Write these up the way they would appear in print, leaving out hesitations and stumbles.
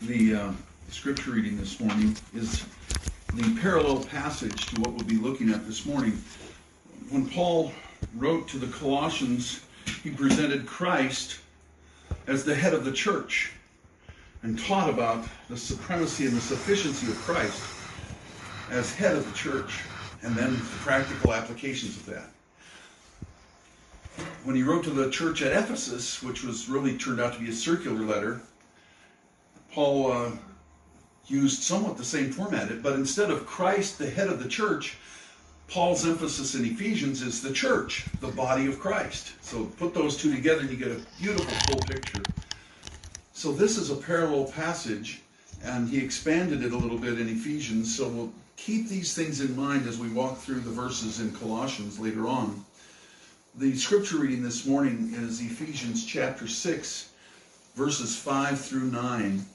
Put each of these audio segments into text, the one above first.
The scripture reading this morning is the parallel passage to what we'll be looking at this morning. When Paul wrote to the Colossians, he presented Christ as the head of the church and taught about the supremacy and the sufficiency of Christ as head of the church, and then the practical applications of that. When he wrote to the church at Ephesus, which was really turned out to be a circular letter, Paul used somewhat the same format, but instead of Christ, the head of the church, Paul's emphasis in Ephesians is the church, the body of Christ. So put those two together and you get a beautiful full picture. So this is a parallel passage, and he expanded it a little bit in Ephesians, so we'll keep these things in mind as we walk through the verses in Colossians later on. The scripture reading this morning is Ephesians chapter 6, verses 5 through 9.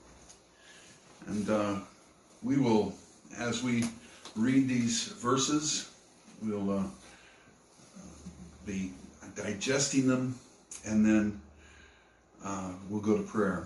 And we will, as we read these verses, we'll be digesting them, and then we'll go to prayer.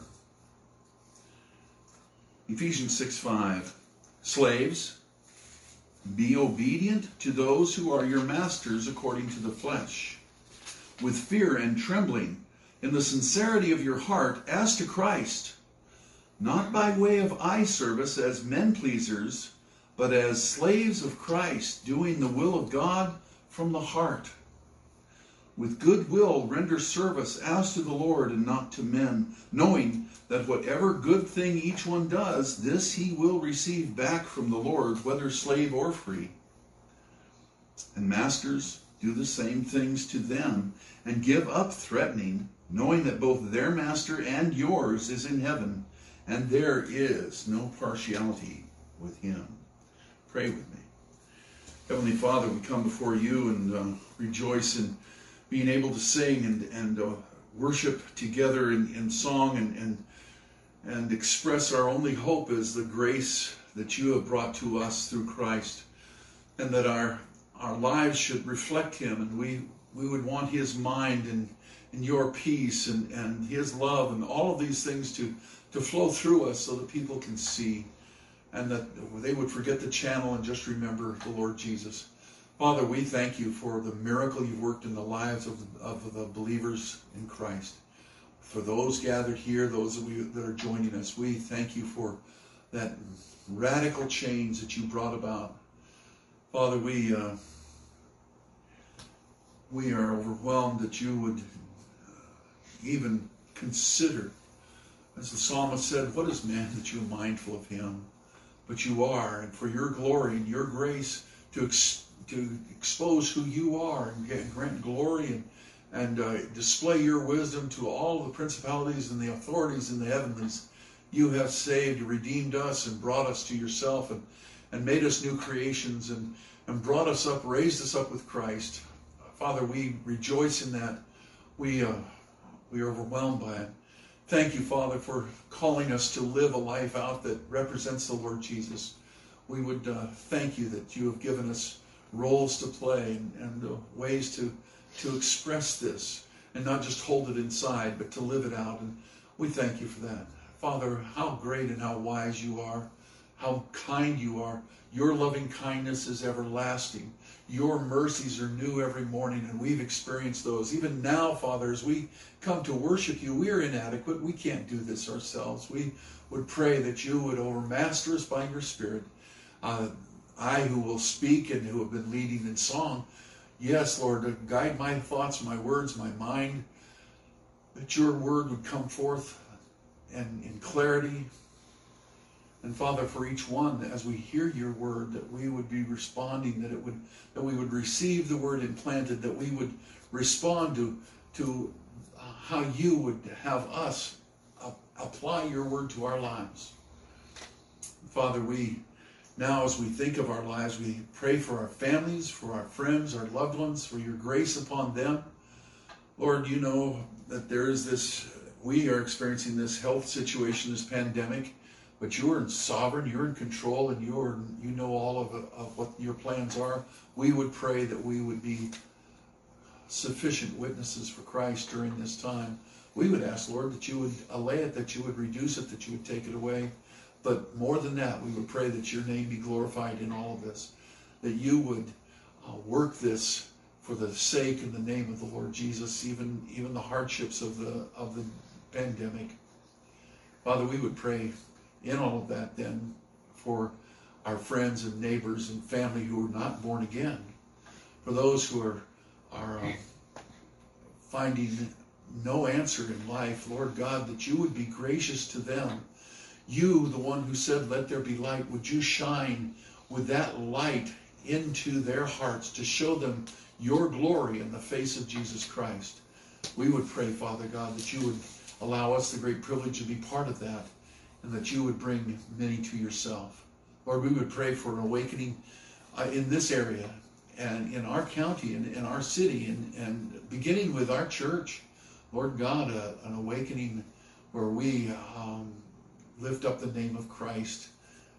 Ephesians 6:5. Slaves, be obedient to those who are your masters according to the flesh, with fear and trembling, in the sincerity of your heart as to Christ, not by way of eye service as men pleasers, but as slaves of Christ, doing the will of God from the heart. With good will render service as to the Lord and not to men, knowing that whatever good thing each one does, this he will receive back from the Lord, whether slave or free. And masters, do the same things to them, and give up threatening, knowing that both their master and yours is in heaven, and there is no partiality with him. Pray with me. Heavenly Father, we come before you and rejoice in being able to sing and worship together in song and express our only hope is the grace that you have brought to us through Christ, and that our lives should reflect him, and we would want his mind and your peace and his love and all of these things to flow through us so that people can see, and that they would forget the channel and just remember the Lord Jesus. Father, we thank you for the miracle you've worked in the lives of the believers in Christ. For those gathered here, those that are joining us, we thank you for that radical change that you brought about. Father, we are overwhelmed that you would even consider, as the psalmist said, what is man that you are mindful of him? But you are, and for your glory and your grace to expose who you are and grant glory and display your wisdom to all the principalities and the authorities in the heavenlies. You have saved, redeemed us, and brought us to yourself, and made us new creations, and brought us up, raised us up with Christ. Father, we rejoice in that. We are overwhelmed by it. Thank you, Father, for calling us to live a life out that represents the Lord Jesus. We would thank you that you have given us roles to play and ways to express this, and not just hold it inside, but to live it out. And we thank you for that. Father, how great and how wise you are, how kind you are. Your loving kindness is everlasting. Your mercies are new every morning, and we've experienced those. Even now, Father, as we come to worship you, we are inadequate. We can't do this ourselves. We would pray that you would overmaster us by your Spirit. I who will speak and who have been leading in song, yes, Lord, to guide my thoughts, my words, my mind, that your word would come forth and in clarity. And Father, for each one, as we hear your word, that we would be responding, that we would receive the word implanted, that we would respond to how you would have us apply your word to our lives. Father, now as we think of our lives, we pray for our families, for our friends, our loved ones, for your grace upon them. Lord, you know that we are experiencing this health situation, this pandemic, but you are sovereign, you're in control, and you know all of what your plans are. We would pray that we would be sufficient witnesses for Christ during this time. We would ask, Lord, that you would allay it, that you would reduce it, that you would take it away. But more than that, we would pray that your name be glorified in all of this, that you would work this for the sake and the name of the Lord Jesus, even the hardships of the pandemic. Father, we would pray in all of that then for our friends and neighbors and family who are not born again, for those who are finding no answer in life, Lord God, that you would be gracious to them. You, the one who said, let there be light, would you shine with that light into their hearts to show them your glory in the face of Jesus Christ. We would pray, Father God, that you would allow us the great privilege to be part of that, and that you would bring many to yourself. Lord, we would pray for an awakening in this area and in our county and in our city, and beginning with our church. Lord God, an awakening where we lift up the name of Christ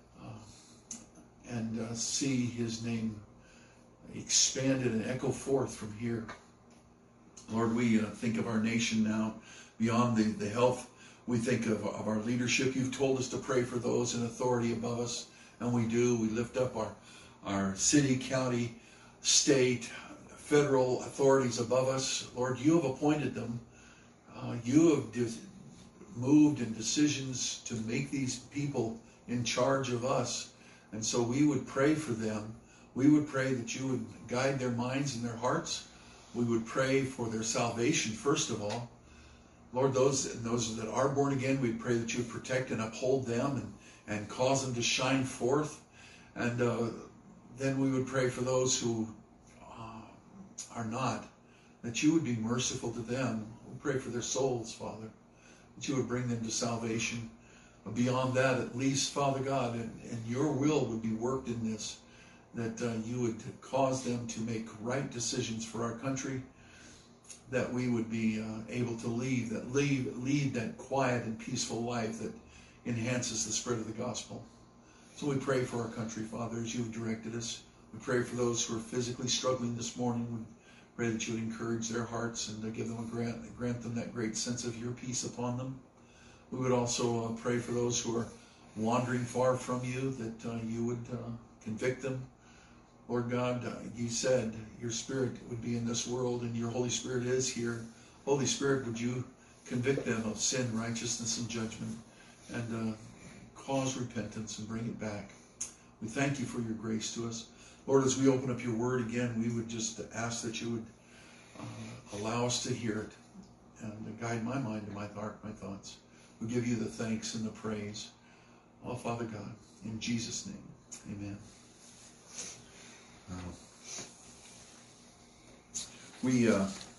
and see his name expanded and echo forth from here. Lord, we think of our nation now beyond the health. We think of our leadership. You've told us to pray for those in authority above us, and we do. We lift up our city, county, state, federal authorities above us. Lord, you have appointed them. You have moved in decisions to make these people in charge of us. And so we would pray for them. We would pray that you would guide their minds and their hearts. We would pray for their salvation, first of all. Lord, those that are born again, we pray that you would protect and uphold them and cause them to shine forth. And then we would pray for those who are not, that you would be merciful to them. We pray for their souls, Father, that you would bring them to salvation. Beyond that, at least, Father God, and your will would be worked in this, that you would cause them to make right decisions for our country, that we would be able to lead that quiet and peaceful life that enhances the spread of the gospel. So we pray for our country, Father, as you have directed us. We pray for those who are physically struggling this morning. We pray that you would encourage their hearts and give them grant them that great sense of your peace upon them. We would also pray for those who are wandering far from you, that you would convict them. Lord God, you said your Spirit would be in this world, and your Holy Spirit is here. Holy Spirit, would you convict them of sin, righteousness, and judgment, and cause repentance and bring it back. We thank you for your grace to us. Lord, as we open up your word again, we would just ask that you would allow us to hear it and guide my mind and my heart, my thoughts. We give you the thanks and the praise. Oh, Father God, in Jesus' name, amen. We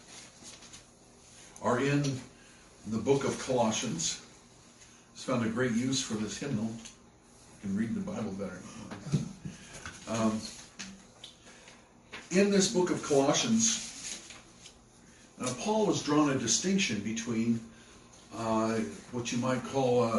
are in the book of Colossians. Just found a great use for this hymnal. You can read the Bible better. In this book of Colossians, Paul has drawn a distinction between what you might call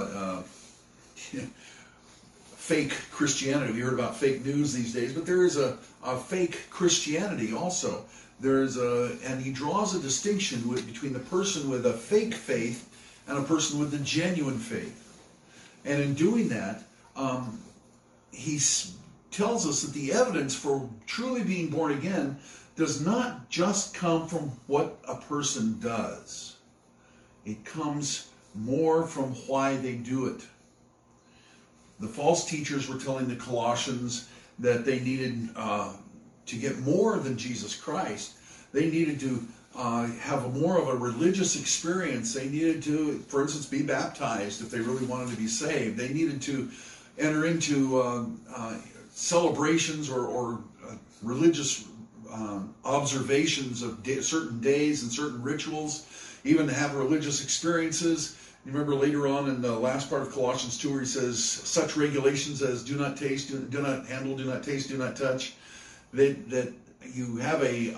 fake Christianity. We heard about fake news these days, but there is a fake Christianity also. And he draws a distinction between the person with a fake faith and a person with a genuine faith. And in doing that, he tells us that the evidence for truly being born again does not just come from what a person does. It comes more from why they do it. The false teachers were telling the Colossians that they needed to get more than Jesus Christ. They needed to have more of a religious experience. They needed to, for instance, be baptized if they really wanted to be saved. They needed to enter into celebrations or religious observations of certain days and certain rituals, even to have religious experiences. You remember later on in the last part of Colossians 2 where he says, such regulations as do not taste, do not handle, do not taste, do not touch, that you have a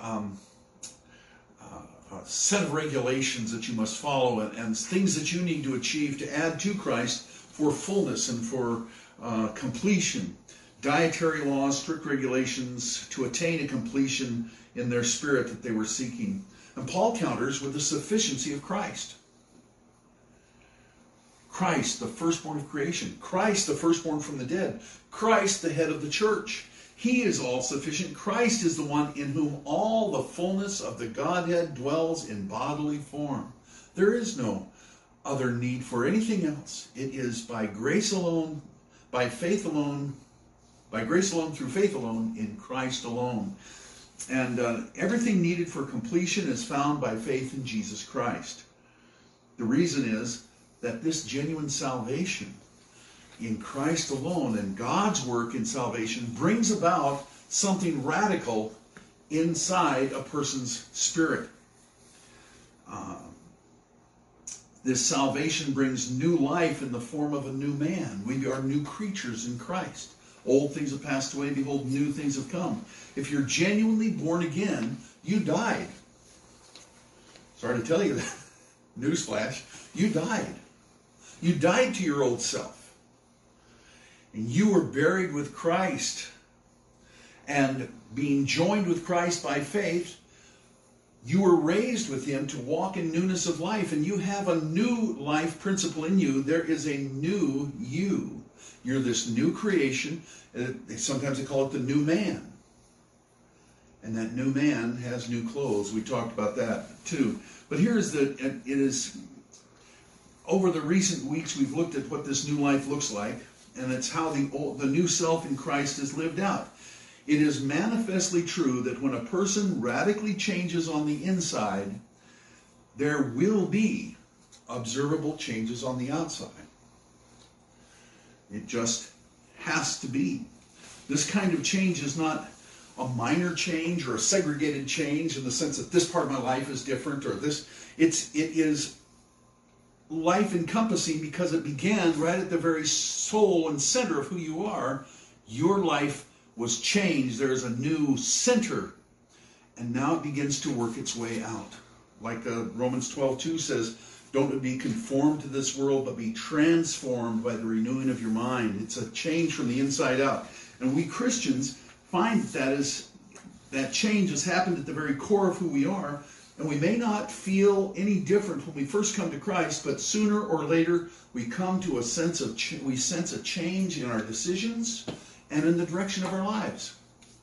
set of regulations that you must follow and things that you need to achieve to add to Christ for fullness and for completion. Dietary laws, strict regulations to attain a completion in their spirit that they were seeking. And Paul counters with the sufficiency of Christ. Christ, the firstborn of creation. Christ, the firstborn from the dead. Christ, the head of the church. He is all sufficient. Christ is the one in whom all the fullness of the Godhead dwells in bodily form. There is no other need for anything else. It is by grace alone, by faith alone, by grace alone, through faith alone, in Christ alone. And everything needed for completion is found by faith in Jesus Christ. The reason is that this genuine salvation in Christ alone and God's work in salvation brings about something radical inside a person's spirit. This salvation brings new life in the form of a new man. We are new creatures in Christ. Old things have passed away, behold, new things have come. If you're genuinely born again, you died. Sorry to tell you that. Newsflash, you died. You died to your old self. And you were buried with Christ. And being joined with Christ by faith, you were raised with him to walk in newness of life. And you have a new life principle in you. There is a new you. You're this new creation. Sometimes they call it the new man. And that new man has new clothes. We talked about that too. But it is, over the recent weeks, we've looked at what this new life looks like. And it's how the new self in Christ is lived out. It is manifestly true that when a person radically changes on the inside, there will be observable changes on the outside. It just has to be. This kind of change is not a minor change or a segregated change in the sense that this part of my life is different or this. It is life encompassing because it began right at the very soul and center of who you are. Your life was changed. There's a new center. And now it begins to work its way out. Like Romans 12:2 says, don't be conformed to this world, but be transformed by the renewing of your mind. It's a change from the inside out. And we Christians find that change has happened at the very core of who we are. And we may not feel any different when we first come to Christ, but sooner or later we come to a sense of we sense a change in our decisions and in the direction of our lives.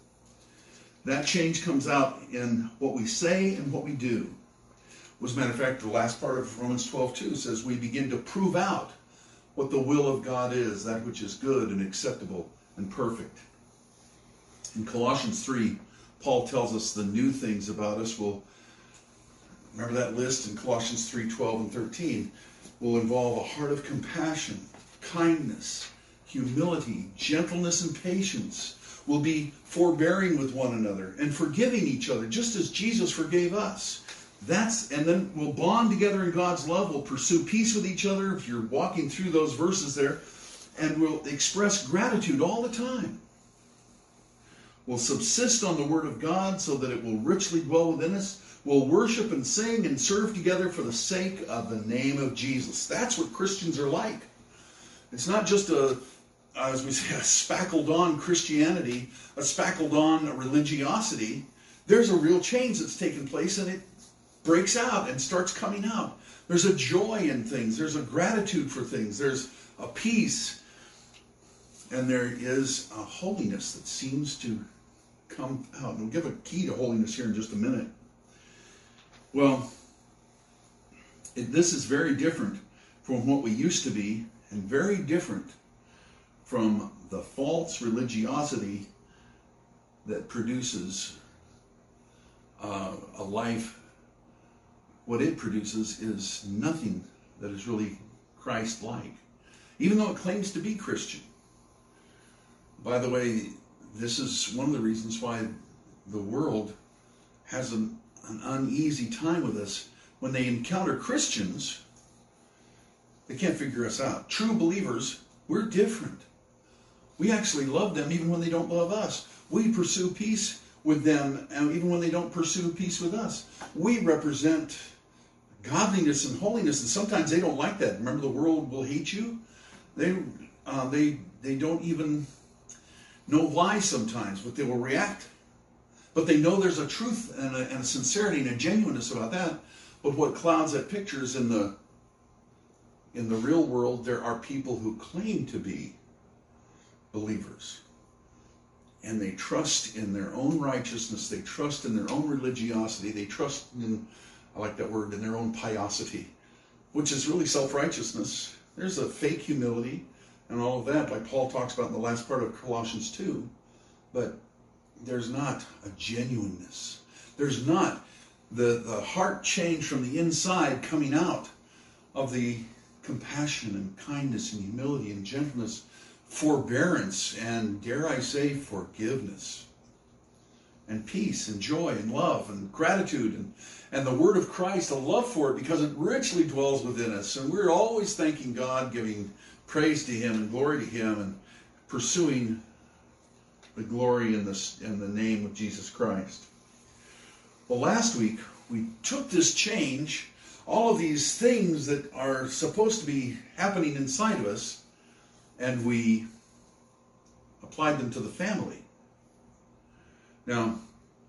That change comes out in what we say and what we do. As a matter of fact, the last part of Romans 12:2 says we begin to prove out what the will of God is, that which is good and acceptable and perfect. In Colossians 3, Paul tells us the new things about us will, remember that list in Colossians 3:12 and 13, will involve a heart of compassion, kindness, humility, gentleness, and patience. Will be forbearing with one another and forgiving each other, just as Jesus forgave us. And then we'll bond together in God's love. We'll pursue peace with each other, if you're walking through those verses there, and we'll express gratitude all the time. We'll subsist on the Word of God so that it will richly dwell within us. We'll worship and sing and serve together for the sake of the name of Jesus. That's what Christians are like. It's not just as we say, a spackled on Christianity, a spackled on religiosity. There's a real change that's taken place, and it breaks out and starts coming out. There's a joy in things. There's a gratitude for things. There's a peace. And there is a holiness that seems to come out. And we'll give a key to holiness here in just a minute. Well, this is very different from what we used to be, and very different from the false religiosity that produces a life. What it produces is nothing that is really Christ-like, even though it claims to be Christian. By the way, this is one of the reasons why the world has an uneasy time with us. When they encounter Christians, they can't figure us out. True believers, we're different. We actually love them even when they don't love us. We pursue peace with them even when they don't pursue peace with us. We represent godliness and holiness, and sometimes they don't like that. Remember, the world will hate you. They don't even know why sometimes, but they will react. But they know there's a truth and a sincerity and a genuineness about that. But what clouds that picture is in the in the real world, there are people who claim to be believers. And they trust in their own righteousness. They trust in their own religiosity. They trust in, I like that word, in their own piosity, which is really self-righteousness. There's a fake humility and all of that, like Paul talks about in the last part of Colossians 2. But there's not a genuineness. There's not the heart change from the inside coming out of the compassion and kindness and humility and gentleness, forbearance, and dare I say forgiveness, and peace and joy and love and gratitude and the word of Christ, a love for it because it richly dwells within us. And we're always thanking God, giving praise to Him and glory to Him, and pursuing the glory in the name of Jesus Christ. Well, last week we took this change, all of these things that are supposed to be happening inside of us, and we applied them to the family. Now,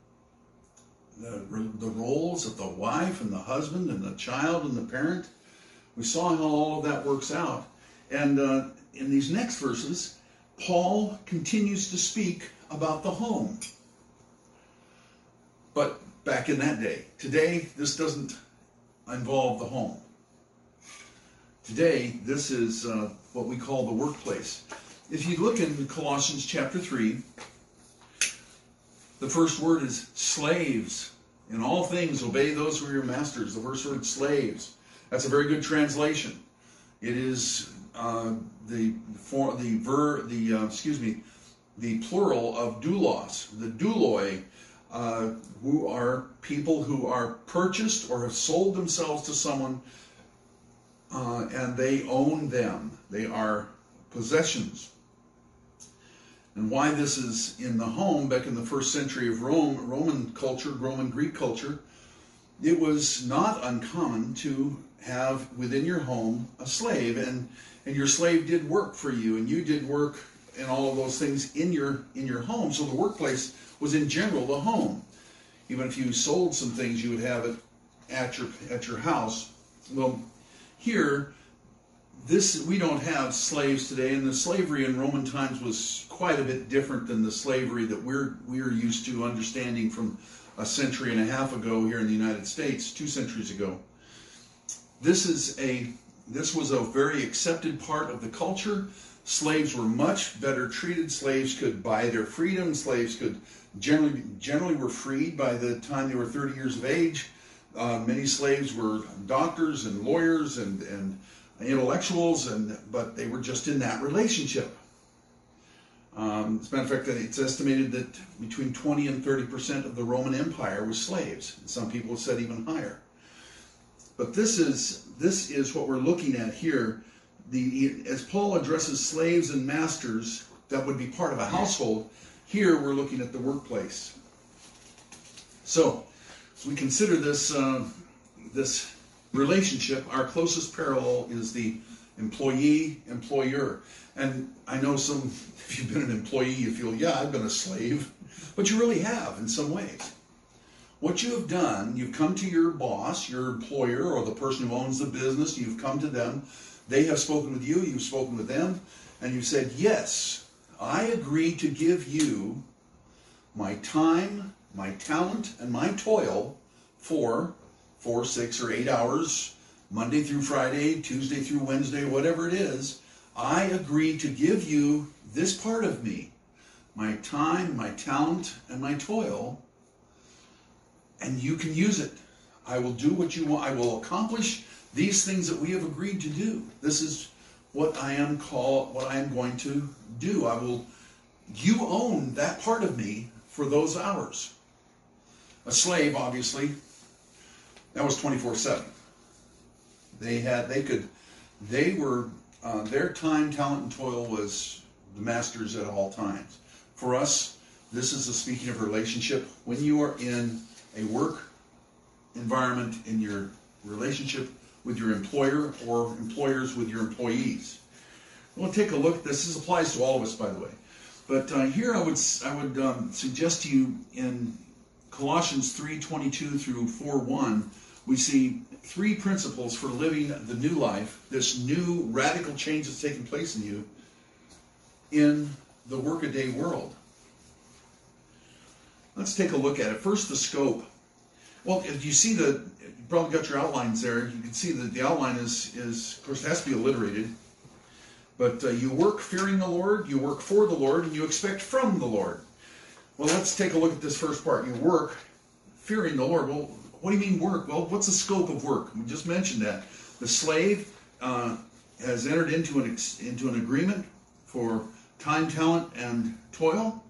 the roles of the wife and the husband and the child and the parent, we saw how all of that works out. And in these next verses, Paul continues to speak about the home. But back in that day, today, this doesn't involve the home. Today, this is what we call the workplace. If you look in Colossians chapter 3, the first word is slaves. In all things, obey those who are your masters. The first word, slaves. That's a very good translation. It is the plural of doulos, the douloi, who are people who are purchased or have sold themselves to someone, and they own them. They are possessions. And why this is in the home, back in the first century of Rome, Roman culture, Roman Greek culture, it was not uncommon to have within your home a slave, and your slave did work for you, and you did work and all of those things in your home. So the workplace was in general the home. Even if you sold some things, you would have it at your house. Well, here, we don't have slaves today, and the slavery in Roman times was quite a bit different than the slavery that we're used to understanding from a century and a half ago here in the United States, 2 centuries ago. This was a very accepted part of the culture. Slaves were much better treated. Slaves could buy their freedom. Slaves could generally were freed by the time they were 30 years of age. Many slaves were doctors and lawyers and intellectuals, but they were just in that relationship. As a matter of fact, it's estimated that between 20 and 30% of the Roman Empire was slaves. Some people have said even higher. But this is what we're looking at here. As Paul addresses slaves and masters, that would be part of a household. Here we're looking at the workplace. So, as we consider this relationship, our closest parallel is the employee-employer. And I know if you've been an employee, you feel, yeah, I've been a slave. But you really have in some ways. What you have done, you've come to your boss, your employer, or the person who owns the business, you've come to them, they have spoken with you, you've spoken with them, and you said, yes, I agree to give you my time, my talent, and my toil for 4, 6, or 8 hours, Monday through Friday, Tuesday through Wednesday, whatever it is. I agree to give you this part of me, my time, my talent, and my toil, and you can use it. I will do what you want. I will accomplish these things that we have agreed to do. This is what I am going to do. You own that part of me for those hours. A slave, obviously, that was 24/7. Their time, talent, and toil was the master's at all times. For us, this is speaking of a relationship. When you are in a work environment, in your relationship with your employer or employers with your employees. We'll take a look at this. This applies to all of us, by the way. But here I would suggest to you in Colossians 3:22 through 4:1, we see three principles for living the new life, this new radical change that's taking place in you in the workaday world. Let's take a look at it. First, the scope. Well, if you see you probably got your outlines there. You can see that the outline is of course, it has to be alliterated. But you work fearing the Lord, you work for the Lord, and you expect from the Lord. Well, let's take a look at this first part. You work fearing the Lord. Well, what do you mean work? Well, what's the scope of work? We just mentioned that. The slave has entered into an agreement for time, talent, and toil.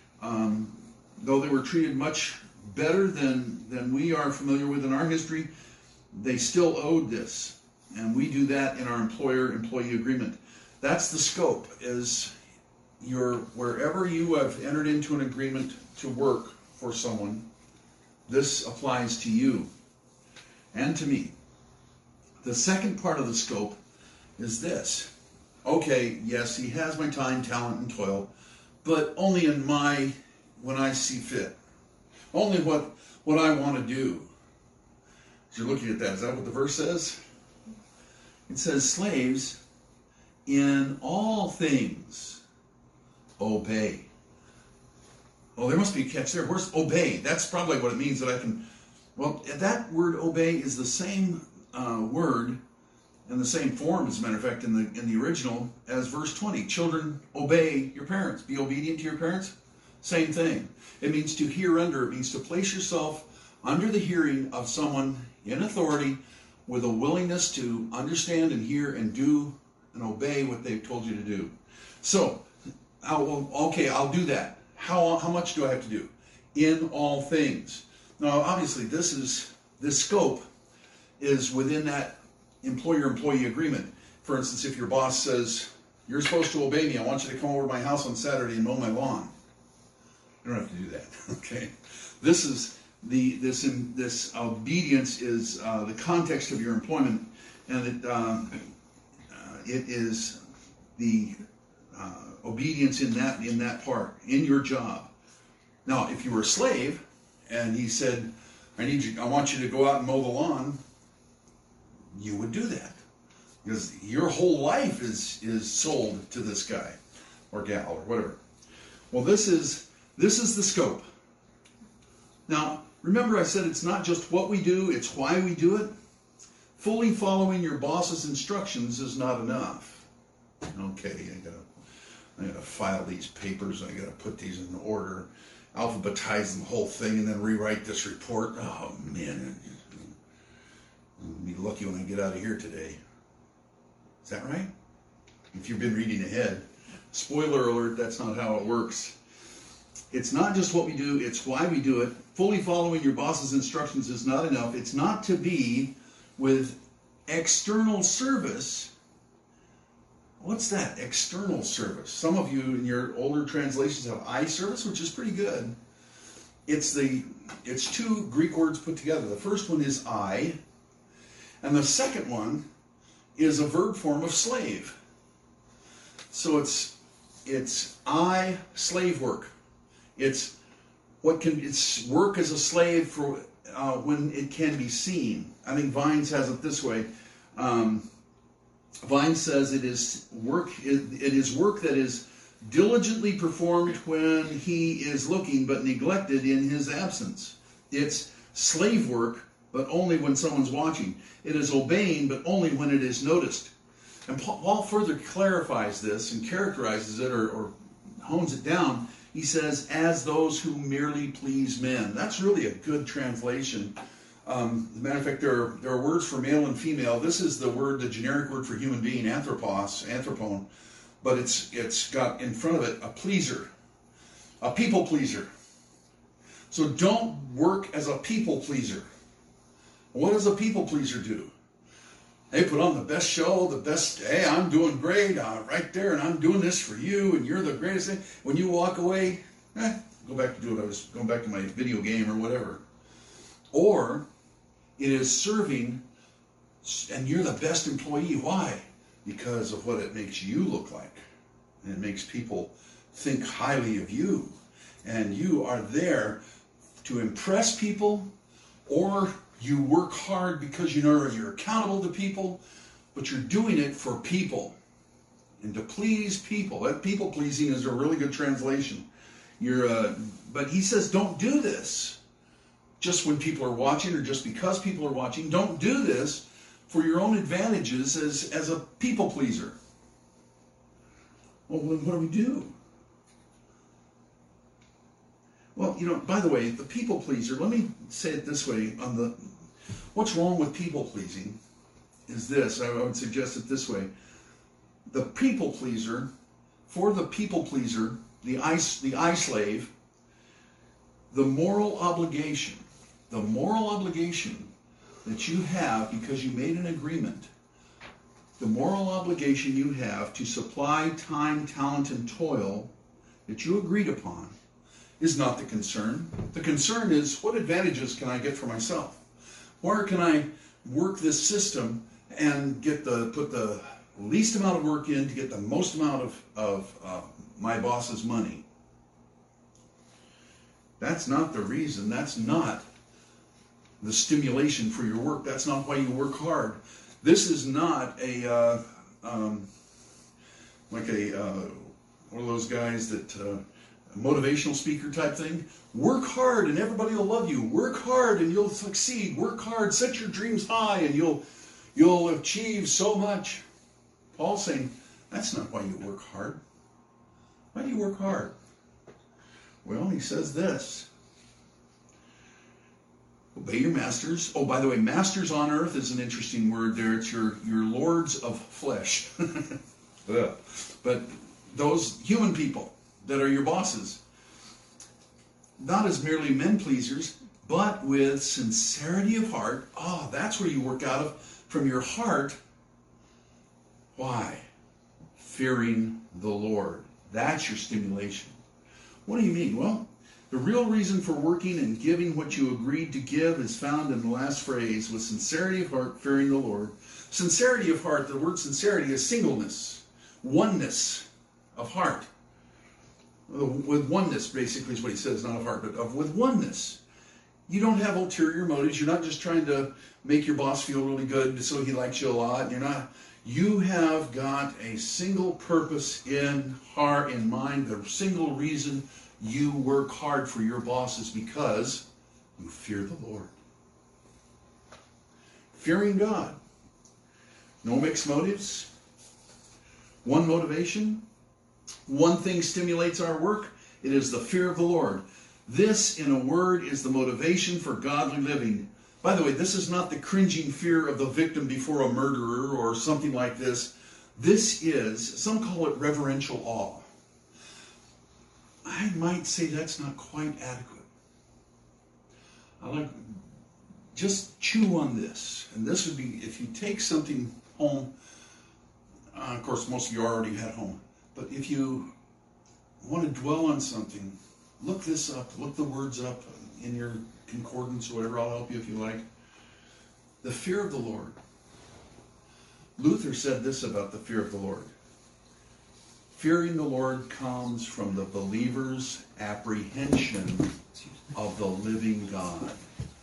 Though they were treated much better than we are familiar with in our history, they still owed this. And we do that in our employer-employee agreement. That's the scope, is wherever you have entered into an agreement to work for someone, this applies to you and to me. The second part of the scope is this. Okay, yes, he has my time, talent, and toil, but only when I see fit. Only what I want to do. As you're looking at that, is that what the verse says? It says, slaves, in all things, obey. Well, there must be a catch there. Where's obey? That's probably what it means that I can... Well, that word obey is the same word in the same form, as a matter of fact, in the original, as verse 20. Children, obey your parents. Be obedient to your parents. Same thing. It means to hear under. It means to place yourself under the hearing of someone in authority with a willingness to understand and hear and do and obey what they've told you to do. So, okay, I'll do that. How much do I have to do? In all things. Now, obviously, this scope is within that employer-employee agreement. For instance, if your boss says, you're supposed to obey me, I want you to come over to my house on Saturday and mow my lawn. You don't have to do that, okay? This obedience is the context of your employment, and it is the obedience in that part, in your job. Now, if you were a slave, and he said, I want you to go out and mow the lawn, you would do that. Because your whole life is sold to this guy, or gal, or whatever. Well, this is the scope. Now, remember I said it's not just what we do, it's why we do it. Fully following your boss's instructions is not enough. Okay, I gotta file these papers, I gotta put these in order, alphabetize the whole thing, and then rewrite this report. Oh man, I'll be lucky when I get out of here today. Is that right? If you've been reading ahead. Spoiler alert, that's not how it works. It's not just what we do, it's why we do it. Fully following your boss's instructions is not enough. It's not to be with external service. What's that? External service. Some of you in your older translations have eye service, which is pretty good. It's two Greek words put together. The first one is I, and the second one is a verb form of slave. So it's I, slave work. It's work as a slave for when it can be seen. I think Vines has it this way. Vines says it is work that is diligently performed when he is looking, but neglected in his absence. It's slave work, but only when someone's watching. It is obeying, but only when it is noticed. And Paul further clarifies this and characterizes it or hones it down. He says, as those who merely please men. That's really a good translation. As a matter of fact, there are words for male and female. This is the generic word for human being, anthropon, but it's got in front of it a pleaser, a people pleaser. So don't work as a people pleaser. What does a people pleaser do? They put on the best show, hey, I'm doing great, right there, and I'm doing this for you, and you're the greatest thing. When you walk away, go back to do what I was going back to my video game or whatever. Or it is serving, and you're the best employee. Why? Because of what it makes you look like. And it makes people think highly of you. And you are there to impress people or You work hard because you know you're accountable to people, but you're doing it for people and to please people. That people pleasing is a really good translation. But he says, don't do this just when people are watching or just because people are watching. Don't do this for your own advantages as a people pleaser. Well, what do we do? Well, by the way, the people pleaser, let me say it this way. What's wrong with people pleasing is this. I would suggest it this way. The people pleaser, for the people pleaser, the eye slave, the moral obligation that you have because you made an agreement, the moral obligation you have to supply time, talent, and toil that you agreed upon is not the concern. The concern is, what advantages can I get for myself? Where can I work this system and put the least amount of work in to get the most amount of my boss's money? That's not the reason. That's not the stimulation for your work. That's not why you work hard. This is not one of those guys that motivational speaker type thing. Work hard and everybody will love you. Work hard and you'll succeed. Work hard, set your dreams high, and you'll achieve so much. Paul's saying, that's not why you work hard. Why do you work hard? Well, he says this. Obey your masters. Oh, by the way, masters on earth is an interesting word there. It's your lords of flesh. But those human people that are your bosses, not as merely men pleasers, but with sincerity of heart. That's where you work out of, from your heart. Why? Fearing the Lord. That's your stimulation. What do you mean? Well, the real reason for working and giving what you agreed to give is found in the last phrase, with sincerity of heart, fearing the Lord. Sincerity of heart, the word sincerity is singleness, oneness of heart. With oneness, basically, is what he says, not of heart, but with oneness. You don't have ulterior motives. You're not just trying to make your boss feel really good so he likes you a lot. You have got a single purpose in heart and mind. The single reason you work hard for your boss is because you fear the Lord. Fearing God. No mixed motives. One motivation. One thing stimulates our work. It is the fear of the Lord. This, in a word, is the motivation for godly living. By the way, this is not the cringing fear of the victim before a murderer or something like this. This is, some call it reverential awe. I might say that's not quite adequate. Just chew on this. And this would be, if you take something home, of course, most of you already had home, but if you want to dwell on something, look this up, look the words up in your concordance or whatever. I'll help you if you like. The fear of the Lord. Luther said this about the fear of the Lord. Fearing the Lord comes from the believer's apprehension of the living God.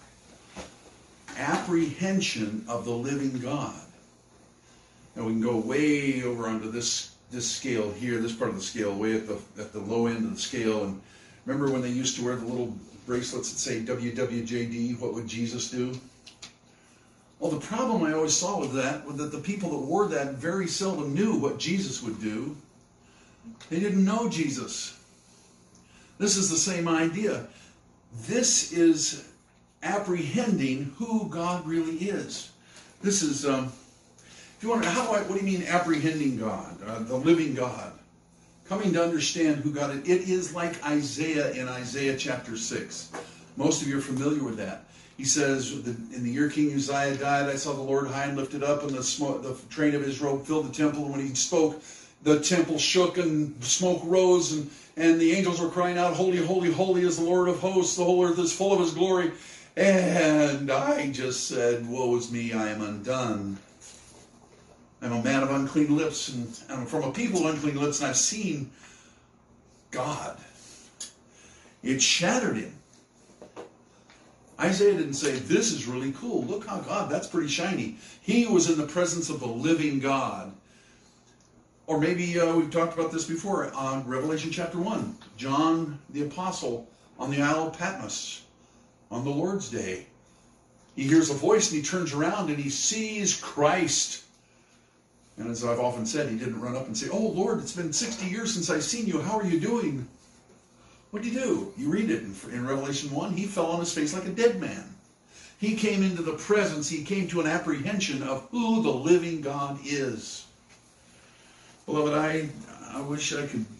Apprehension of the living God. Now we can go way over onto this scale here, this part of the scale, way at the low end of the scale. And remember when they used to wear the little bracelets that say WWJD, what would Jesus do? Well, the problem I always saw with that was that the people that wore that very seldom knew what Jesus would do. They didn't know Jesus. This is the same idea. This is apprehending who God really is. This is, if you wonder, what do you mean apprehending God, the living God? Coming to understand who God is. It is like Isaiah in Isaiah chapter 6. Most of you are familiar with that. He says, in the year King Uzziah died, I saw the Lord high and lifted up, and the train of his robe filled the temple. And when he spoke, the temple shook and smoke rose, and the angels were crying out, Holy, holy, holy is the Lord of hosts. The whole earth is full of his glory. And I just said, woe is me, I am undone. I'm a man of unclean lips, and I'm from a people of unclean lips, and I've seen God. It shattered him. Isaiah didn't say, this is really cool. Look how God, that's pretty shiny. He was in the presence of the living God. Or maybe we've talked about this before on Revelation chapter 1. John the Apostle on the Isle of Patmos on the Lord's Day. He hears a voice and he turns around and he sees Christ. And as I've often said, he didn't run up and say, oh Lord, it's been 60 years since I've seen you. How are you doing? What did he do? You read it in Revelation 1. He fell on his face like a dead man. He came into the presence. He came to an apprehension of who the living God is. Beloved, I wish I could,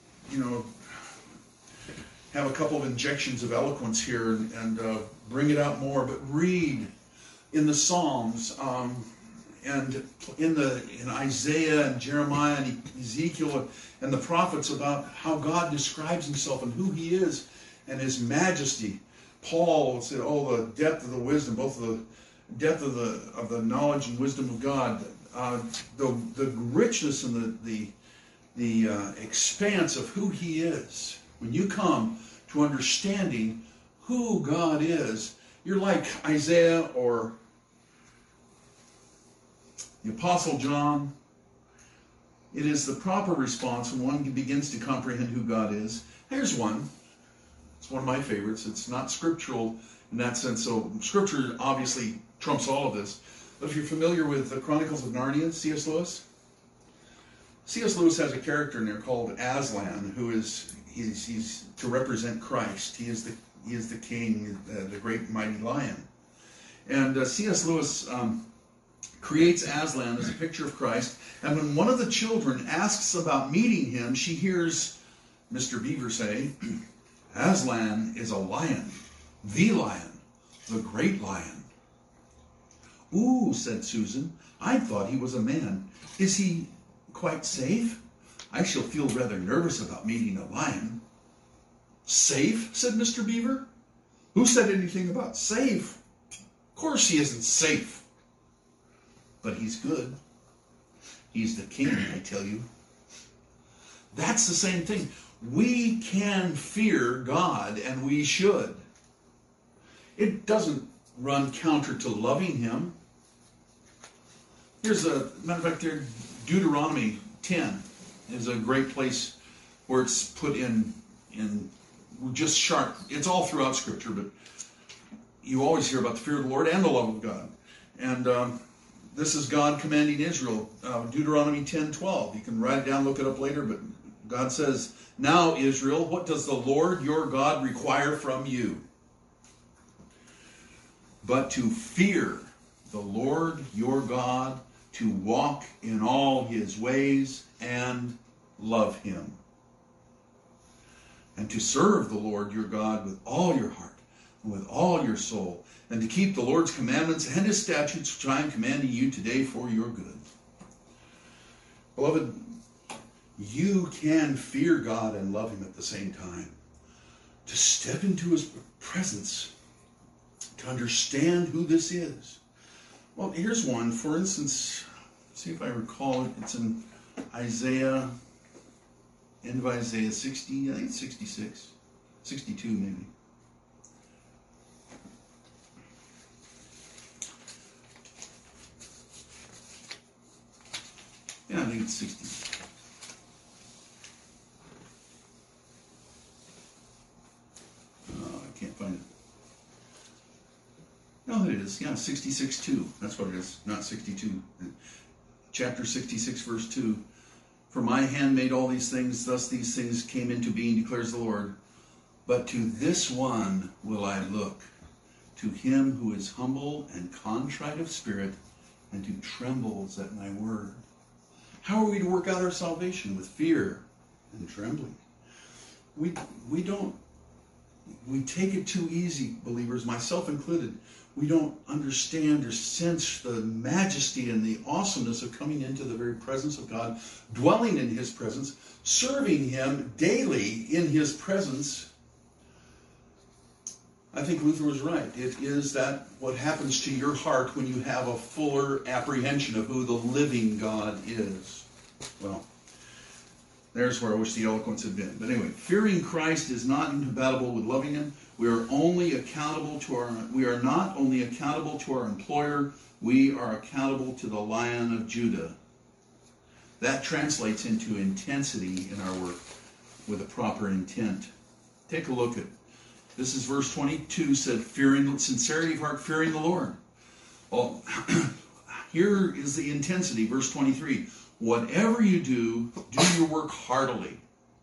have a couple of injections of eloquence here and bring it out more. But read in the Psalms and in Isaiah and Jeremiah and Ezekiel and the prophets about how God describes himself and who he is and his majesty. Paul said, oh, the depth of the wisdom, both the depth of the knowledge and wisdom of God, the richness and the expanse of who he is. When you come to understanding who God is, you're like Isaiah or the Apostle John. It is the proper response when one begins to comprehend who God is. Here's one. It's one of my favorites. It's not scriptural in that sense. So Scripture obviously trumps all of this. But if you're familiar with the Chronicles of Narnia, C.S. Lewis. C.S. Lewis has a character in there called Aslan, who he's to represent Christ. He is the king, the great mighty lion. And C.S. Lewis creates Aslan as a picture of Christ. And when one of the children asks about meeting him, she hears Mr. Beaver say, Aslan is a lion, the great lion. Ooh, said Susan, I thought he was a man. Is he quite safe? I shall feel rather nervous about meeting a lion. Safe, said Mr. Beaver. Who said anything about safe? Of course he isn't safe. But he's good. He's the king, I tell you. That's the same thing. We can fear God, and we should. It doesn't run counter to loving him. Here's a matter of fact, there, Deuteronomy 10 is a great place where it's put in just sharp. It's all throughout Scripture, but you always hear about the fear of the Lord and the love of God. And this is God commanding Israel, Deuteronomy 10:12. You can write it down, look it up later, but God says, now Israel, what does the Lord your God require from you? But to fear the Lord your God, to walk in all his ways and love him. And to serve the Lord your God with all your heart and with all your soul, and to keep the Lord's commandments and his statutes which I am commanding you today for your good. Beloved, you can fear God and love him at the same time. To step into his presence, to understand who this is. Well, here's one. For instance, see if I recall it. It's in Isaiah, end of Isaiah 60, I think it's 66, 62 maybe. Yeah, I think it's 60. Oh, I can't find it. No, it is. Yeah, 66:2. That's what it is, not 62. Chapter 66, verse 2. For my hand made all these things, thus these things came into being, declares the Lord. But to this one will I look, to him who is humble and contrite of spirit, and who trembles at my word. How are we to work out our salvation? With fear and trembling. We take it too easy, believers, myself included. We don't understand or sense the majesty and the awesomeness of coming into the very presence of God, dwelling in his presence, serving him daily in his presence. I think Luther was right. It is that what happens to your heart when you have a fuller apprehension of who the living God is. Well, there's where I wish the eloquence had been. But anyway, fearing Christ is not incompatible with loving him. We are not only accountable to our employer, we are accountable to the Lion of Judah. That translates into intensity in our work with a proper intent. Take a look at this. Is verse 22 said, sincerity of heart, fearing the Lord. Well, here is the intensity, verse 23. Whatever you do your work heartily,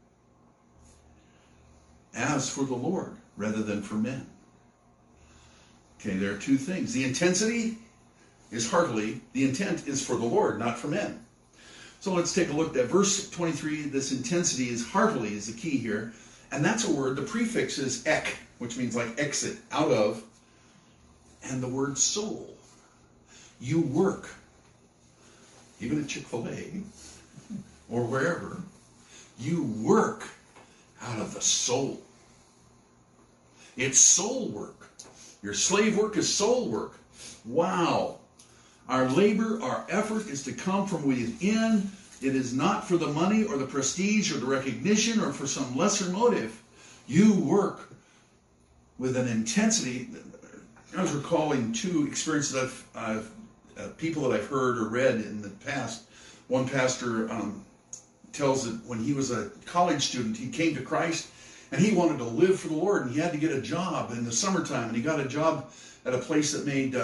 as for the Lord, rather than for men. Okay, there are two things. The intensity is heartily. The intent is for the Lord, not for men. So let's take a look at verse 23. This intensity is heartily is the key here. And that's a word, the prefix is ek, which means like exit, out of, and the word soul. You work, even at Chick-fil-A or wherever, you work out of the soul. It's soul work. Your slave work is soul work. Wow. Our labor, our effort is to come from within. It is not for the money or the prestige or the recognition or for some lesser motive. You work with an intensity. I was recalling two experiences people that I've heard or read in the past. One pastor tells that when he was a college student, he came to Christ and he wanted to live for the Lord, and he had to get a job in the summertime, and he got a job at a place that made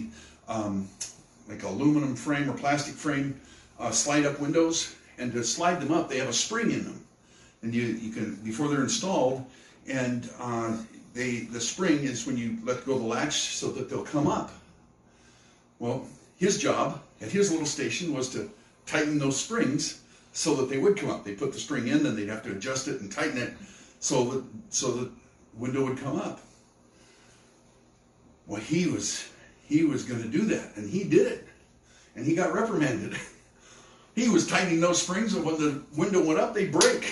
like aluminum frame or plastic frame slide up windows, and to slide them up they have a spring in them, and you can, before they're installed, and the spring is when you let go of the latch so that they'll come up. Well, his job at his little station was to tighten those springs so that they would come up. They put the spring in, then they'd have to adjust it and tighten it so that the window would come up. Well, he was going to do that, and he did it, and he got reprimanded. He was tightening those springs, and when the window went up, they'd break.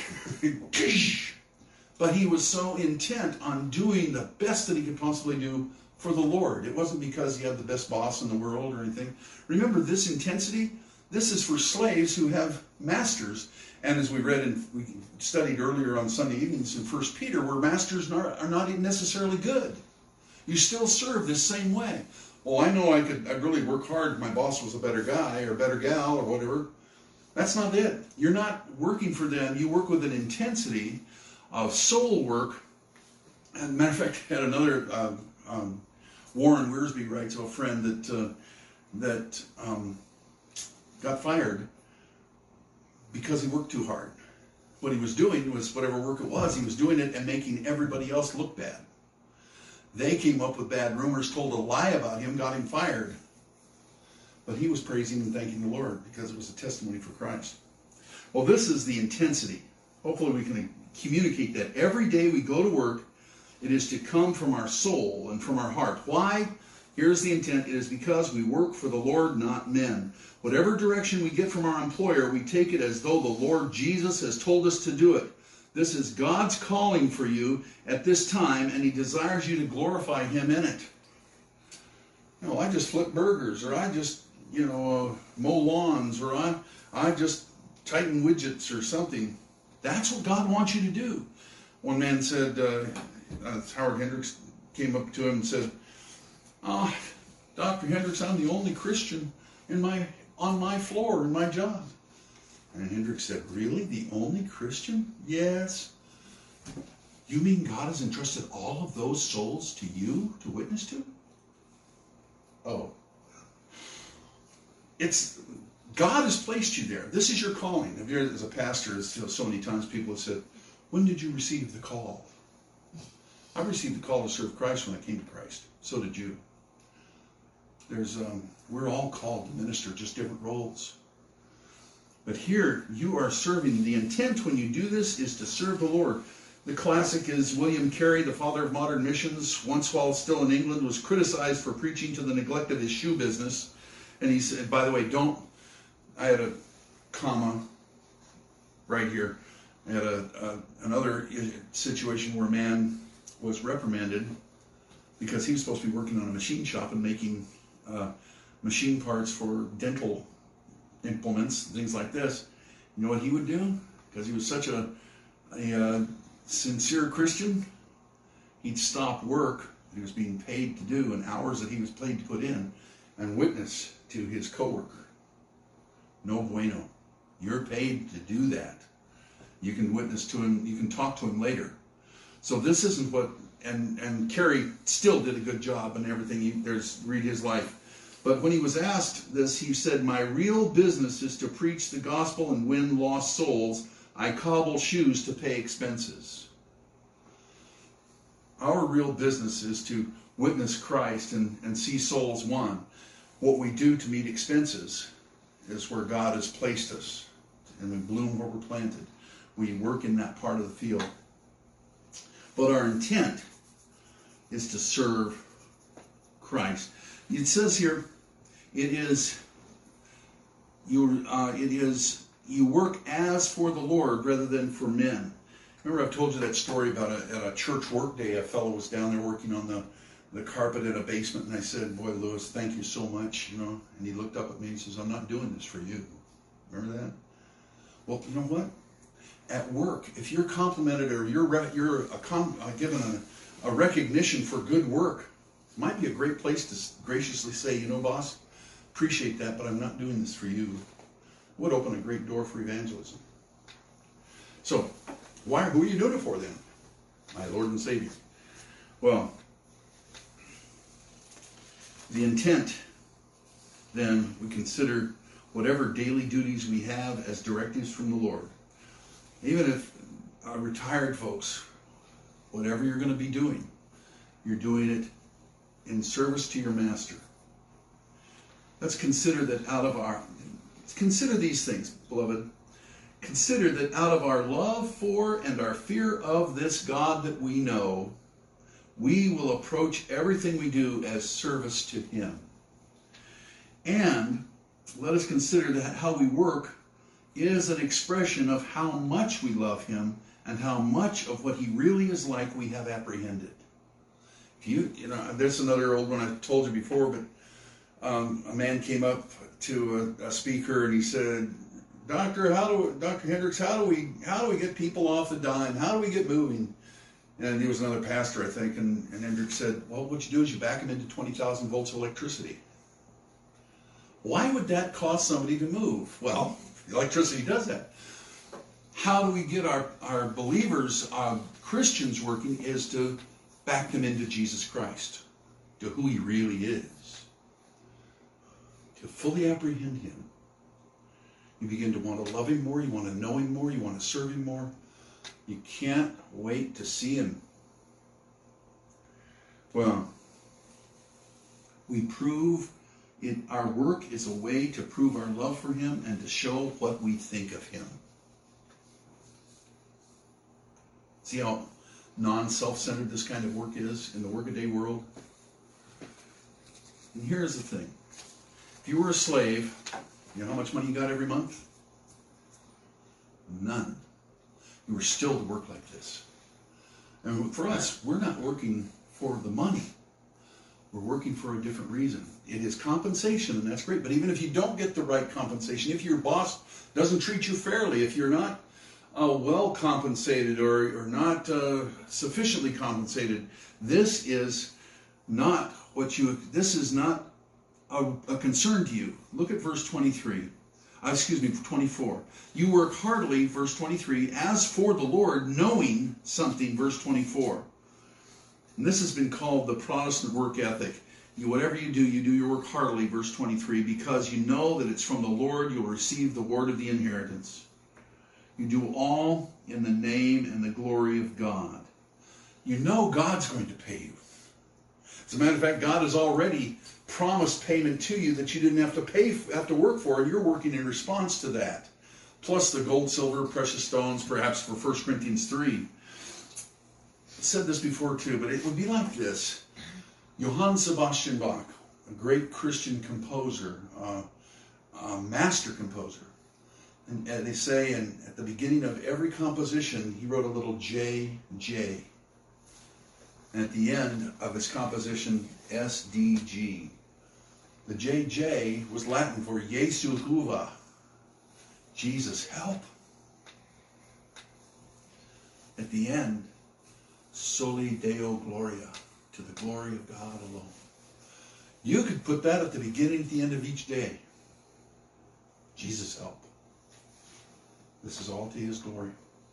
But he was so intent on doing the best that he could possibly do for the Lord. It wasn't because he had the best boss in the world or anything. Remember, this intensity, this is for slaves who have masters. And as we read and we studied earlier on Sunday evenings in 1 Peter, where masters are not necessarily good. You still serve this same way. Well, I know I'd really work hard if my boss was a better guy or a better gal or whatever. That's not it. You're not working for them. You work with an intensity of soul work. And matter of fact, I had another, Warren Wiersbe writes to a friend that got fired because he worked too hard. What he was doing was, whatever work it was, he was doing it and making everybody else look bad. They came up with bad rumors, told a lie about him, got him fired. But he was praising and thanking the Lord because it was a testimony for Christ. Well, this is the intensity. Hopefully we can communicate that every day we go to work, it is to come from our soul and from our heart. Why? Here's the intent. It is because we work for the Lord, not men. Whatever direction we get from our employer, we take it as though the Lord Jesus has told us to do it. This is God's calling for you at this time, and he desires you to glorify him in it. You know, I just flip burgers, or I just, mow lawns, or I just tighten widgets or something. That's what God wants you to do. One man said, Howard Hendricks came up to him and said, Dr. Hendricks, I'm the only Christian on my floor in my job. And Hendricks said, really? The only Christian? Yes. You mean God has entrusted all of those souls to you to witness to? Oh. God has placed you there. This is your calling. As a pastor, so many times people have said, when did you receive the call? I received the call to serve Christ when I came to Christ. So did you. We're all called to minister, just different roles. But here, you are serving. The intent when you do this is to serve the Lord. The classic is William Carey, the father of modern missions, once while still in England, was criticized for preaching to the neglect of his shoe business. And he said, by the way, I had a comma right here. I had another situation where a man was reprimanded because he was supposed to be working on a machine shop and making machine parts for dental implements, things like this. You know what he would do? Because he was such a sincere Christian, he'd stop work he was being paid to do and hours that he was paid to put in and witness to his coworker. No bueno. You're paid to do that. You can witness to him. You can talk to him later. So this isn't what, and Carey still did a good job and everything. Read his life. But when he was asked this, he said, "My real business is to preach the gospel and win lost souls. I cobble shoes to pay expenses." Our real business is to witness Christ and see souls won. What we do to meet expenses is where God has placed us. And we bloom where we're planted. We work in that part of the field. But our intent is to serve Christ. It says here, it is you work as for the Lord rather than for men. Remember, I've told you that story about at a church work day, a fellow was down there working on the carpet in a basement, and I said, "Boy, Lewis, thank you so much," And he looked up at me and he says, "I'm not doing this for you." Remember that? Well, you know what? At work, if you're complimented or you're given a recognition for good work, it might be a great place to graciously say, "Boss, appreciate that, but I'm not doing this for you." It would open a great door for evangelism. So, who are you doing it for then? My Lord and Savior. Well, the intent, then, we consider whatever daily duties we have as directives from the Lord. Even if retired folks, whatever you're going to be doing, you're doing it in service to your master. Let's consider these things, beloved. Consider that out of our love for and our fear of this God that we know, we will approach everything we do as service to Him. And let us consider that how we work is an expression of how much we love Him and how much of what He really is like we have apprehended. There's another old one I've told you before, but a man came up to a speaker and he said, Dr. Hendricks, how do we get people off the dime? How do we get moving? And he was another pastor, I think, and Hendricks said, well, what you do is you back them into 20,000 volts of electricity. Why would that cause somebody to move? Well, electricity does that. How do we get our believers, Christians working, is to back them into Jesus Christ, to who He really is. To fully apprehend Him. You begin to want to love Him more, you want to know Him more, you want to serve Him more. You can't wait to see Him. Well, we prove it. Our work is a way to prove our love for Him and to show what we think of Him. See how non-self-centered this kind of work is in the workaday world? And here's the thing. If you were a slave, you know how much money you got every month? None. You were still to work like this. And for us, we're not working for the money. We're working for a different reason. It is compensation, and that's great. But even if you don't get the right compensation, if your boss doesn't treat you fairly, if you're not well compensated or not sufficiently compensated, this is not a concern to you. Look at verse 24. You work heartily, verse 23, as for the Lord, knowing something, verse 24. And this has been called the Protestant work ethic. Whatever you do your work heartily, verse 23, because you know that it's from the Lord you'll receive the word of the inheritance. You do all in the name and the glory of God. You know God's going to pay you. As a matter of fact, God has already promised payment to you that you didn't have to work for, and you're working in response to that. Plus the gold, silver, precious stones, perhaps for 1 Corinthians 3. I said this before too, but it would be like this. Johann Sebastian Bach, a great Christian composer, a master composer. And they say at the beginning of every composition, he wrote a little J. And at the end of his composition, SDG. The JJ was Latin for Jesu Huva. Jesus, help. At the end, Soli Deo Gloria, to the glory of God alone. You could put that at the beginning, at the end of each day. Jesus help. This is all to his glory.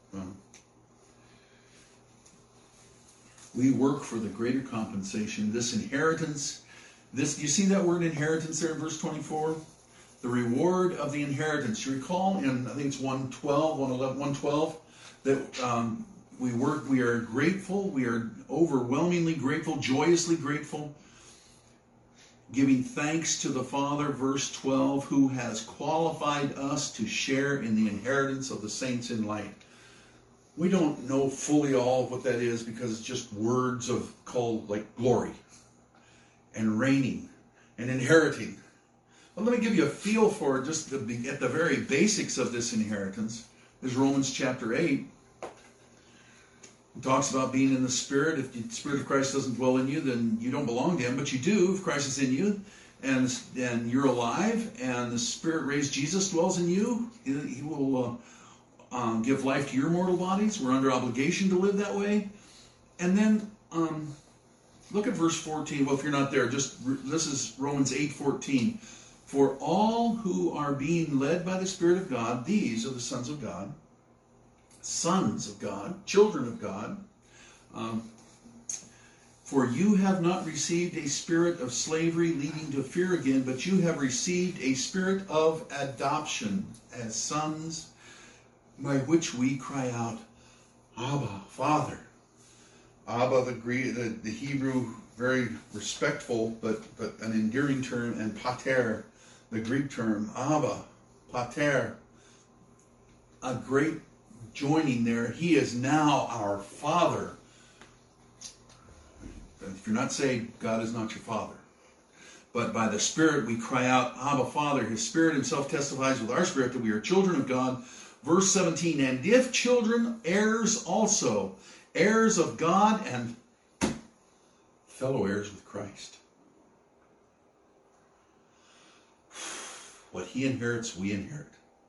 We work for the greater compensation, this inheritance. This, you see that word inheritance there in verse 24? The reward of the inheritance. You recall in, I think it's 112, that we are grateful, we are overwhelmingly grateful, joyously grateful, giving thanks to the Father, verse 12, who has qualified us to share in the inheritance of the saints in light. We don't know fully all of what that is because it's just words called like glory and reigning and inheriting. But let me give you a feel for it, just at the very basics of this inheritance. There's Romans chapter 8. It talks about being in the Spirit. If the Spirit of Christ doesn't dwell in you, then you don't belong to him. But you do if Christ is in you, and you're alive, and the Spirit raised Jesus dwells in you. He will give life to your mortal bodies. We're under obligation to live that way. And then look at verse 14. Well, if you're not there, this is Romans 8:14. For all who are being led by the Spirit of God, these are the sons of God, children of God. For you have not received a spirit of slavery leading to fear again, but you have received a spirit of adoption as sons, by which we cry out, Abba, Father. Abba, the Hebrew, very respectful, but an endearing term, and pater, the Greek term, Abba, pater, a great joining there. He is now our Father. If you're not saved, God is not your Father. But by the Spirit we cry out, Abba, Father. His Spirit himself testifies with our spirit that we are children of God. Verse 17, and if children, heirs also, heirs of God and fellow heirs with Christ. What he inherits, we inherit.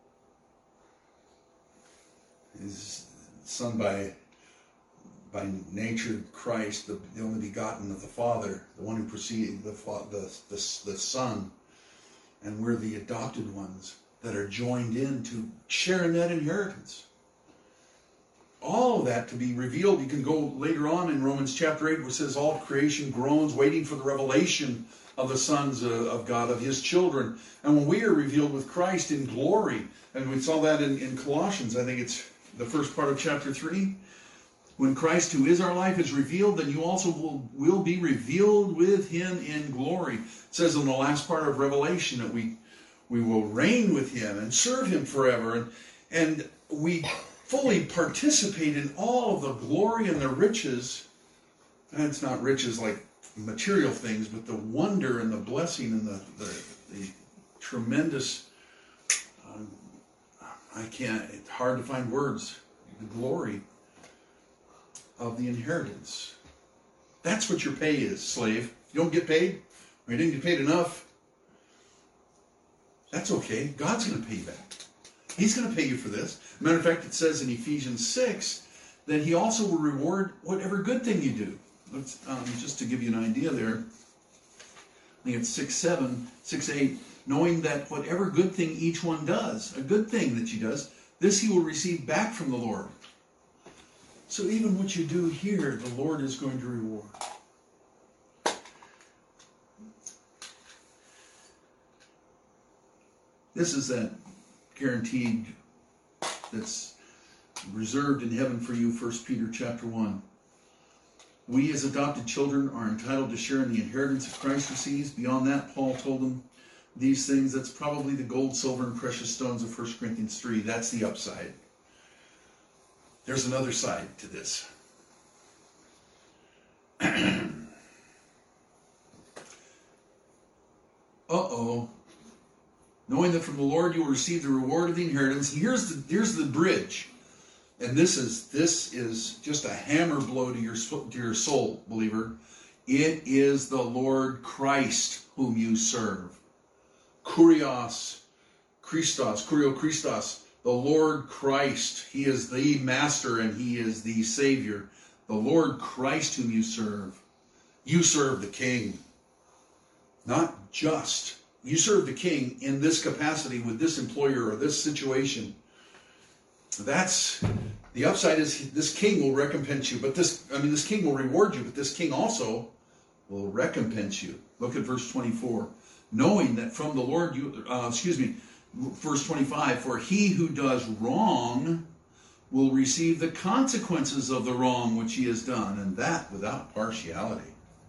His Son by nature, Christ, the only begotten of the Father, the one who proceeded the Son, and we're the adopted ones that are joined in to share in that inheritance. All of that to be revealed. You can go later on in Romans chapter 8 where it says all creation groans waiting for the revelation of the sons of God, of his children. And when we are revealed with Christ in glory, and we saw that in Colossians, I think it's the first part of chapter 3, when Christ, who is our life, is revealed, then you also will be revealed with him in glory. It says in the last part of Revelation that we will reign with him and serve him forever. And we fully participate in all of the glory and the riches. And it's not riches like material things, but the wonder and the blessing and the tremendous, it's hard to find words, the glory of the inheritance. That's what your pay is, slave. You don't get paid, or you didn't get paid enough, that's okay. God's going to pay you back. He's going to pay you for this. Matter of fact, it says in Ephesians 6 that he also will reward whatever good thing you do. Let's, just to give you an idea there, I think it's 6:8, knowing that whatever good thing each one does, a good thing that he does, this he will receive back from the Lord. So even what you do here, the Lord is going to reward. This is that guaranteed, that's reserved in heaven for you, 1 Peter chapter 1. We as adopted children are entitled to share in the inheritance that Christ receives. Beyond that, Paul told them these things. That's probably the gold, silver, and precious stones of 1 Corinthians 3. That's the upside. There's another side to this. Knowing that from the Lord you will receive the reward of the inheritance. Here's the bridge. And this is just a hammer blow to your soul, believer. It is the Lord Christ whom you serve. Kurios, Christos, Kurio Christos, the Lord Christ. He is the Master and he is the Savior. The Lord Christ whom you serve. You serve the King. Not just. You serve the King in this capacity with this employer or this situation. That's the upside is this King will recompense you, but this King will reward you, but this King also will recompense you. Look at verse 24. Knowing that from the Lord verse 25, for he who does wrong will receive the consequences of the wrong which he has done, and that without partiality.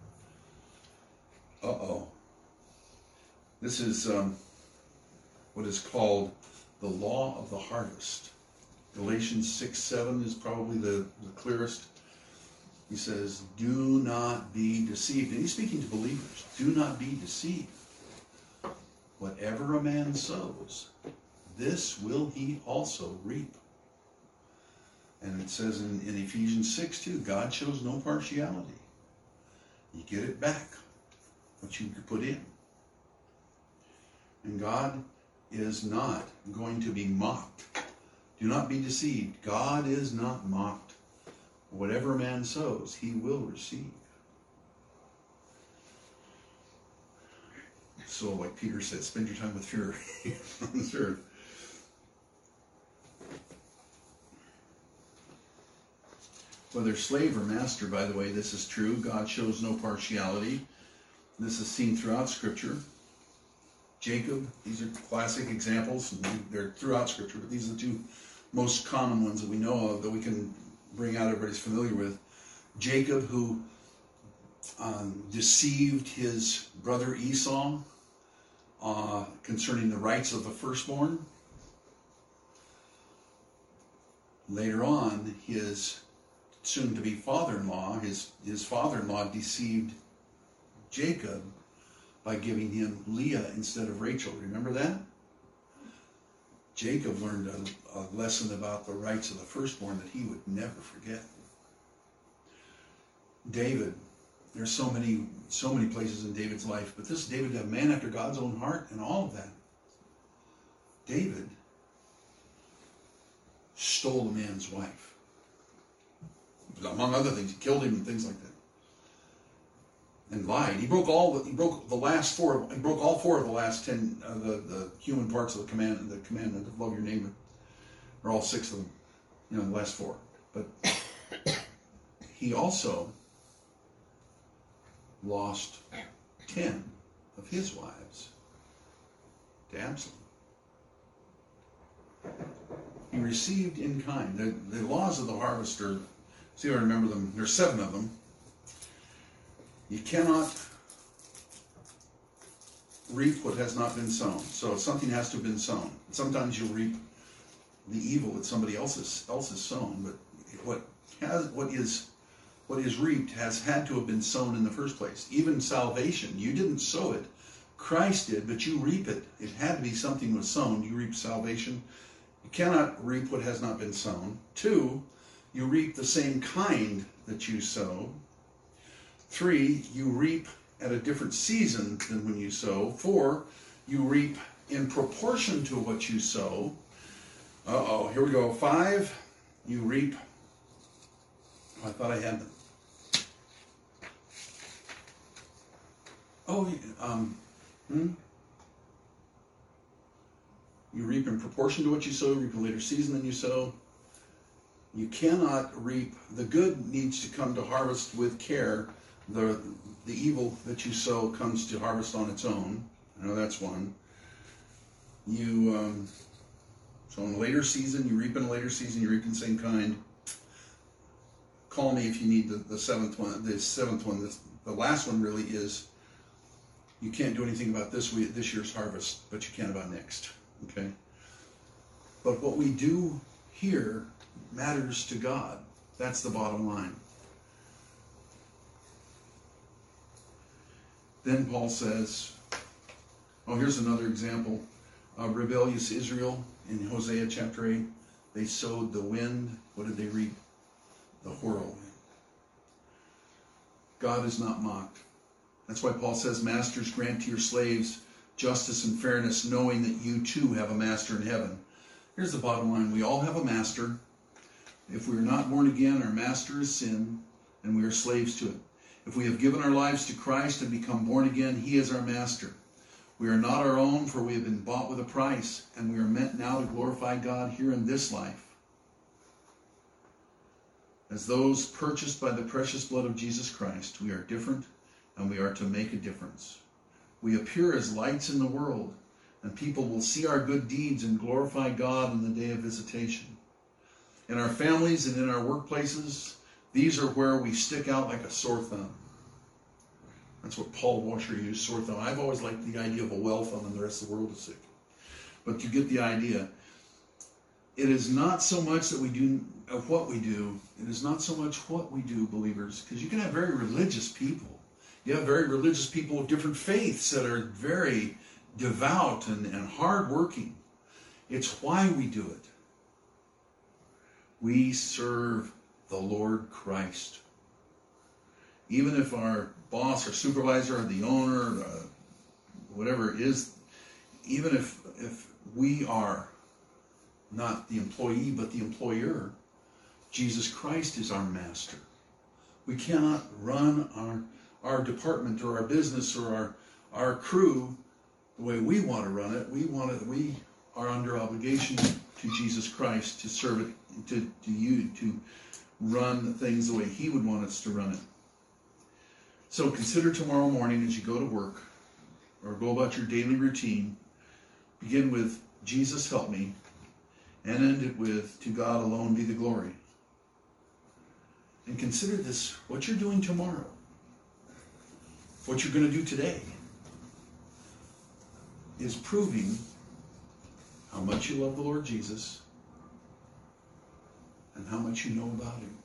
This is what is called the law of the harvest. Galatians 6:7 is probably the clearest. He says, do not be deceived. And he's speaking to believers. Do not be deceived. Whatever a man sows, this will he also reap. And it says in Ephesians 6:2, God shows no partiality. You get it back, what you put in. And God is not going to be mocked. Do not be deceived. God is not mocked. Whatever a man sows, he will receive. So, like Peter said, spend your time with fear on this earth. Whether slave or master, by the way, this is true. God shows no partiality. This is seen throughout Scripture. Jacob, these are classic examples. They're throughout Scripture, but these are the two most common ones that we know of that we can bring out, everybody's familiar with. Jacob, who deceived his brother Esau concerning the rights of the firstborn. Later on, his soon-to-be father-in-law, his father-in-law deceived Jacob by giving him Leah instead of Rachel. Remember that? Jacob learned a lesson about the rights of the firstborn that he would never forget. David, there's so many places in David's life, but this David, a man after God's own heart, and all of that. David stole a man's wife. Among other things, he killed him and things like that. And lied. He broke all four of the last 10 the human parts of the commandment of love your neighbor. Or all 6 of them. The last 4. But he also lost 10 of his wives to Absalom. He received in kind. The laws of the harvest are, see if I remember them, there's 7 of them. You cannot reap what has not been sown. So something has to have been sown. Sometimes you'll reap the evil that somebody else has sown, but what is reaped has had to have been sown in the first place. Even salvation, you didn't sow it. Christ did, but you reap it. It had to be something was sown. You reap salvation. You cannot reap what has not been sown. 2, you reap the same kind that you sow. 3, you reap at a different season than when you sow. 4, you reap in proportion to what you sow. Here we go. 5, you reap. I thought I had them. You reap in proportion to what you sow. You reap in a later season than you sow. You cannot reap. The good needs to come to harvest with care. The evil that you sow comes to harvest on its own. I know that's one. So in a later season, you reap in a later season, you reap in the same kind. Call me if you need the 7th one. The 7th one, the last one really is, you can't do anything about this year's harvest, but you can about next. Okay? But what we do here matters to God. That's the bottom line. Then Paul says, here's another example. Rebellious Israel in Hosea chapter 8. They sowed the wind. What did they reap? The whirlwind. God is not mocked. That's why Paul says, masters, grant to your slaves justice and fairness, knowing that you too have a master in heaven. Here's the bottom line. We all have a master. If we are not born again, our master is sin, and we are slaves to it. If we have given our lives to Christ and become born again, he is our master. We are not our own, for we have been bought with a price, and we are meant now to glorify God here in this life. As those purchased by the precious blood of Jesus Christ, we are different, and we are to make a difference. We appear as lights in the world, and people will see our good deeds and glorify God in the day of visitation. In our families and in our workplaces, these are where we stick out like a sore thumb. That's what Paul Washer used, sore thumb. I've always liked the idea of a well thumb, and the rest of the world is sick. But you get the idea. It is not so much that we do of what we do. It is not so much what we do, believers, because you can have very religious people. You have very religious people with different faiths that are very devout and hardworking. It's why we do it. We serve the Lord Christ. Even if our boss or supervisor or the owner, whatever it is, even if we are not the employee but the employer, Jesus Christ is our master. We cannot run our department or our business or our crew the way we want to run it. We are under obligation to Jesus Christ to serve it, to run things the way he would want us to run it. So consider tomorrow morning as you go to work or go about your daily routine, begin with, Jesus help me, and end it with, to God alone be the glory. And consider this, what you're doing tomorrow, what you're going to do today, is proving how much you love the Lord Jesus and how much you know about him.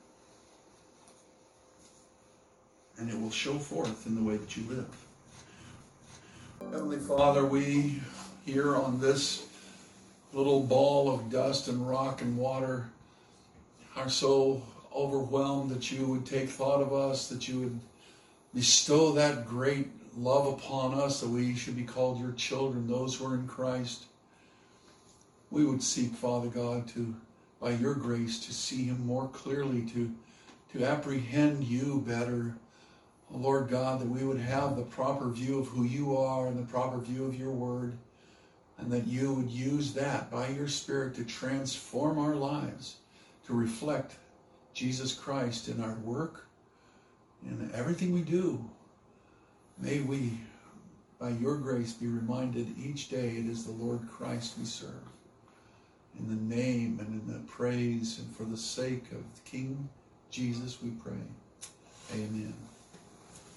And it will show forth in the way that you live. Heavenly Father, we here on this little ball of dust and rock and water are so overwhelmed that you would take thought of us, that you would bestow that great love upon us, that we should be called your children, those who are in Christ. We would seek, Father God, to, by your grace, to see him more clearly, to apprehend you better. Oh, Lord God, that we would have the proper view of who you are and the proper view of your word, and that you would use that by your Spirit to transform our lives, to reflect Jesus Christ in our work, in everything we do. May we, by your grace, be reminded each day it is the Lord Christ we serve. In the name and in the praise and for the sake of King Jesus we pray. Amen.